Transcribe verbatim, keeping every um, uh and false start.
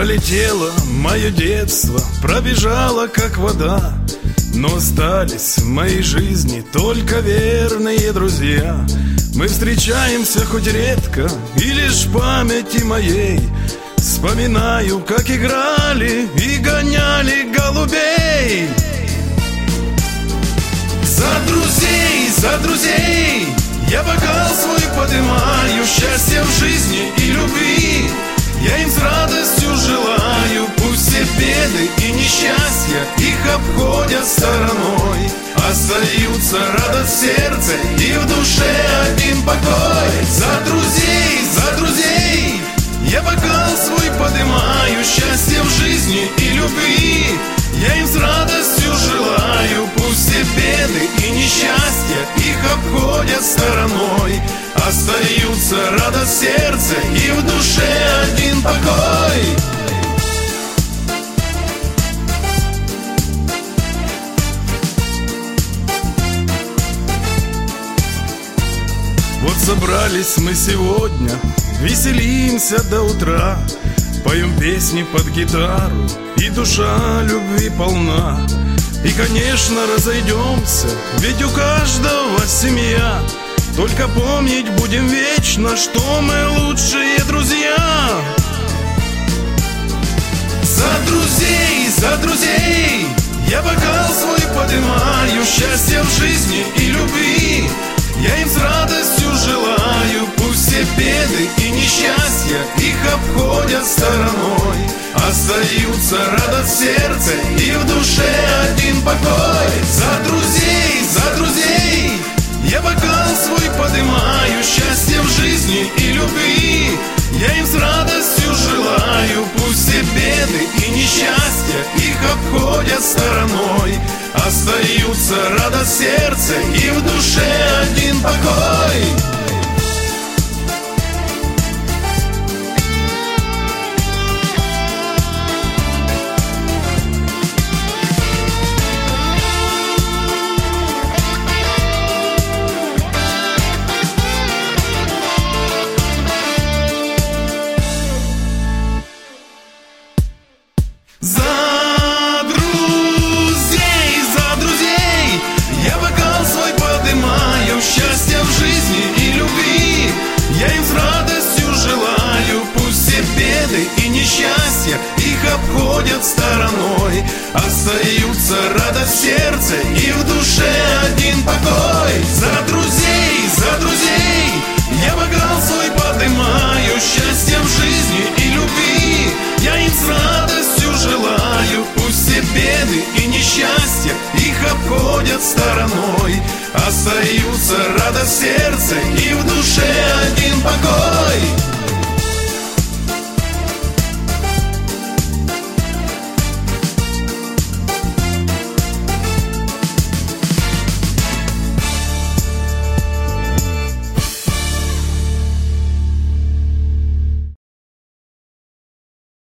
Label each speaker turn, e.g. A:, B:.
A: Пролетело мое детство, пробежало как вода, но остались в моей жизни только верные друзья. Мы встречаемся хоть редко, и лишь в памяти моей вспоминаю, как играли и гоняли голубей. За друзей, за друзей я бокал свой поднимаю, счастья в жизни и любви я им с радостью желаю. Пусть все беды и несчастья их обходят стороной, остаются радость в сердце и в душе один покой. За друзей, за друзей я бокал свой поднимаю, счастья в жизни и любви я им с радостью желаю. Пусть все беды и несчастья их обходят стороной, остаются радость в сердце и в душе один покой. Вот собрались мы сегодня, веселимся до утра, поем песни под гитару, и душа любви полна. И, конечно, разойдемся, ведь у каждого семья, только помнить будем вечно, что мы лучшие друзья. За друзей, за друзей я бокал свой поднимаю, счастья в жизни и любви я им с радостью желаю. Пусть все беды и несчастья их обходят стороной, остаются радость в сердце и в душе один покой. За друзей, за друзей я бокал свой поднимаю, счастья в жизни и любви я им с радостью желаю. Пусть все беды и несчастья их обходят стороной, остаются радость в сердце и в душе один покой. За друзей, за друзей я бокал свой поднимаю, счастья в жизни и любви я им с радостью желаю. Пусть все беды и несчастья их обходят стороной, остаются радость в сердце и в душе один покой. За друзей, за друзей я бокал свой поднимаю, счастья в жизни и любви я им с радостью желаю. Пусть все беды и несчастья их обходят стороной, остаются радость в сердце и в душе один покой.